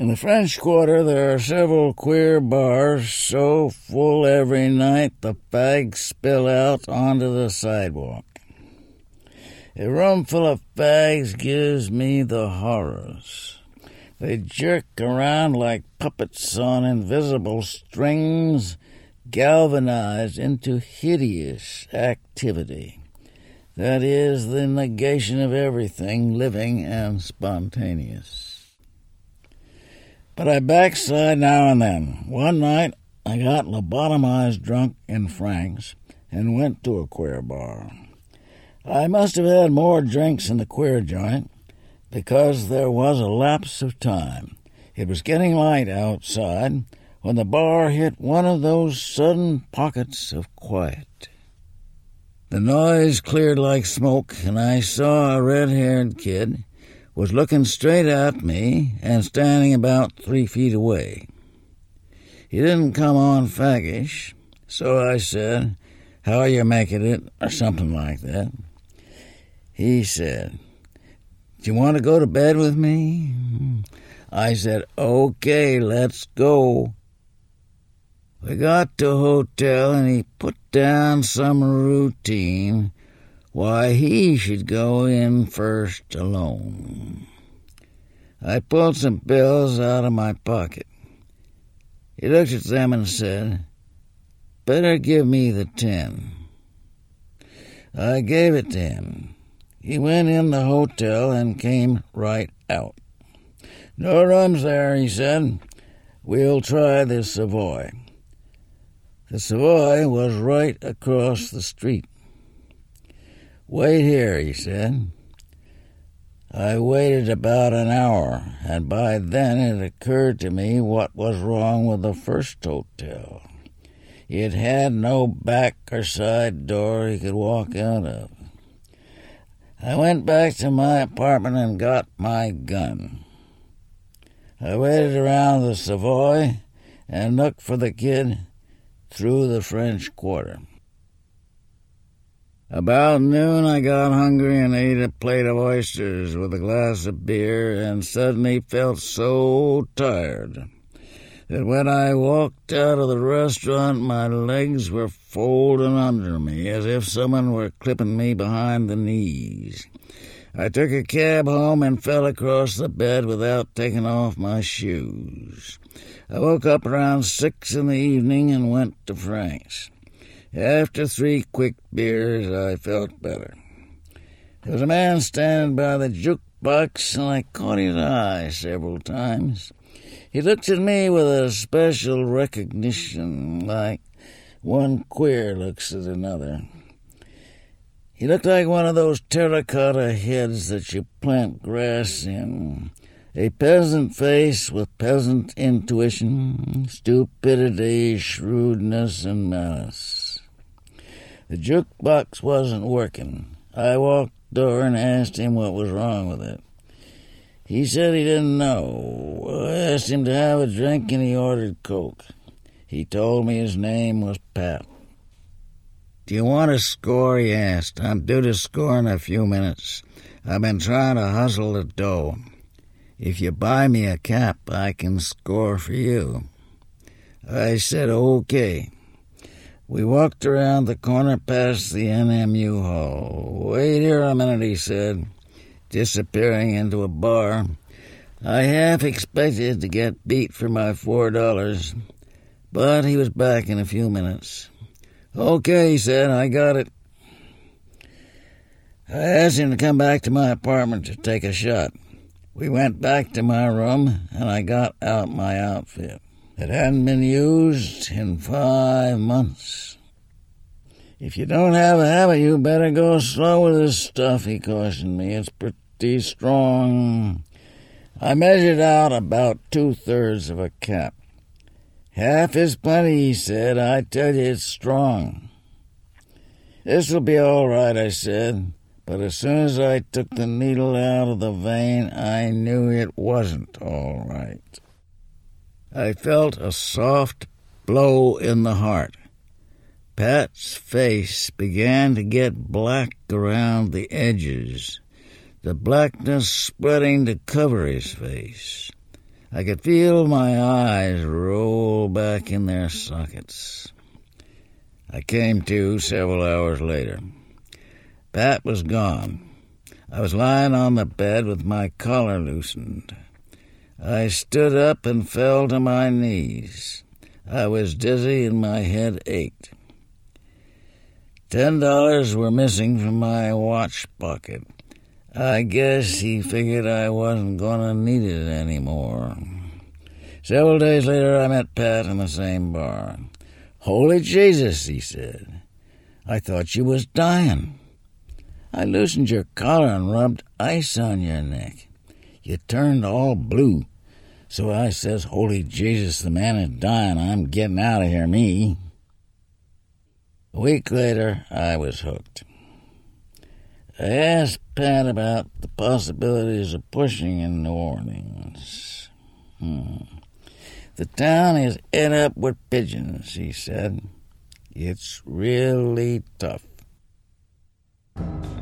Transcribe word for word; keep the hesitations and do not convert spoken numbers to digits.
In the French Quarter, there are several queer bars so full every night the fags spill out onto the sidewalk. A room full of fags gives me the horrors. They jerk around like puppets on invisible strings, galvanized into hideous activity. That is the negation of everything living and spontaneous. But I backslide now and then. One night, I got lobotomized drunk in Frank's and went to a queer bar. I must have had more drinks in the queer joint because there was a lapse of time. It was getting light outside when the bar hit one of those sudden pockets of quiet. The noise cleared like smoke, and I saw a red-haired kid was looking straight at me and standing about three feet away. He didn't come on faggish, so I said, "How are you making it?" or something like that. He said, "Do you want to go to bed with me?" I said, "Okay, let's go." We got to a hotel, and he put down some routine why he should go in first alone. I pulled some bills out of my pocket. He looked at them and said, "Better give me the ten." I gave it to him. He went in the hotel and came right out. "No rooms there," he said. "We'll try the Savoy." The Savoy was right across the street. "Wait here," he said. I waited about an hour, and by then it occurred to me what was wrong with the first hotel. It had no back or side door he could walk out of. I went back to my apartment and got my gun. I waited around the Savoy and looked for the kid through the French Quarter. About noon I got hungry and ate a plate of oysters with a glass of beer and suddenly felt so tired that when I walked out of the restaurant my legs were folding under me as if someone were clipping me behind the knees. I took a cab home and fell across the bed without taking off my shoes. I woke up around six in the evening and went to Frank's. After three quick beers, I felt better. There was a man standing by the jukebox, and I caught his eye several times. He looked at me with a special recognition, like one queer looks at another. He looked like one of those terracotta heads that you plant grass in. A peasant face with peasant intuition, stupidity, shrewdness, and malice. The jukebox wasn't working. I walked the door and asked him what was wrong with it. He said he didn't know. I asked him to have a drink, and he ordered Coke. He told me his name was Pat. "Do you want to score?" he asked. "I'm due to score in a few minutes. I've been trying to hustle the dough. If you buy me a cap, I can score for you." I said, "Okay." We walked around the corner past the N M U hall. "Wait here a minute," he said, disappearing into a bar. I half expected to get beat for my four dollars, but he was back in a few minutes. "Okay," he said, "I got it." I asked him to come back to my apartment to take a shot. We went back to my room, and I got out my outfit. It hadn't been used in five months. "If you don't have a habit, you better go slow with this stuff," he cautioned me. "It's pretty strong." I measured out about two-thirds of a cap. "Half is plenty," he said. "I tell you, it's strong." "This'll be all right," I said. But as soon as I took the needle out of the vein, I knew it wasn't all right. I felt a soft blow in the heart. Pat's face began to get black around the edges, the blackness spreading to cover his face. I could feel my eyes roll back in their sockets. I came to several hours later. Pat was gone. I was lying on the bed with my collar loosened. I stood up and fell to my knees. I was dizzy and my head ached. Ten dollars were missing from my watch pocket. I guess he figured I wasn't going to need it anymore. Several days later, I met Pat in the same bar. "Holy Jesus," he said. "I thought you was dying. I loosened your collar and rubbed ice on your neck. You turned all blue. So I says, 'Holy Jesus, the man is dying. I'm getting out of here, me.'" A week later, I was hooked. I asked Pat about the possibilities of pushing in New Orleans. Hmm. "The town is ate up with pigeons," he said. "It's really tough."